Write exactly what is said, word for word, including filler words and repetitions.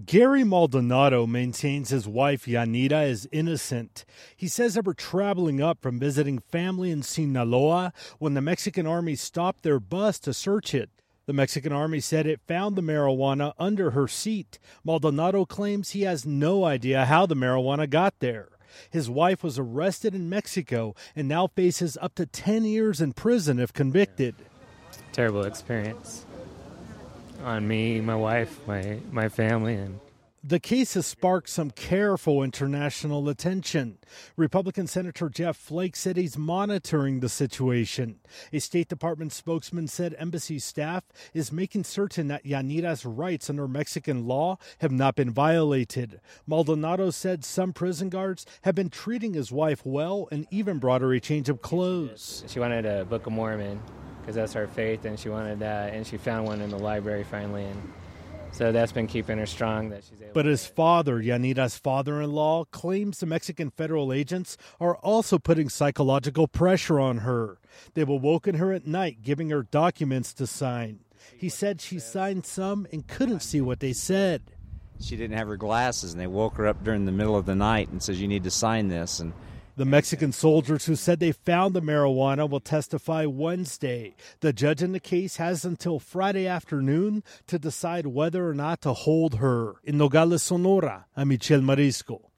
Gary Maldonado maintains his wife Yanira is innocent. He says they were traveling up from visiting family in Sinaloa when the Mexican army stopped their bus to search it. The Mexican army said it found the marijuana under her seat. Maldonado claims he has no idea how the marijuana got there. His wife was arrested in Mexico and now faces up to ten years in prison if convicted. Terrible experience on me, my wife, my, my family. And the case has sparked some careful international attention. Republican Senator Jeff Flake said he's monitoring the situation. A State Department spokesman said embassy staff is making certain that Yanira's rights under Mexican law have not been violated. Maldonado said some prison guards have been treating his wife well and even brought her a change of clothes. She wanted a Book of Mormon because that's her faith, and she wanted that, and she found one in the library finally, and so that's been keeping her strong. That she's able but his father, Yanira's father-in-law, claims the Mexican federal agents are also putting psychological pressure on her. They've awoken her at night, giving her documents to sign. He said she signed some and couldn't see what they said. She didn't have her glasses, and they woke her up during the middle of the night and says, "You need to sign this." And the Mexican soldiers who said they found the marijuana will testify Wednesday. The judge in the case has until Friday afternoon to decide whether or not to hold her. In Nogales, Sonora, I'm Michel Marisco.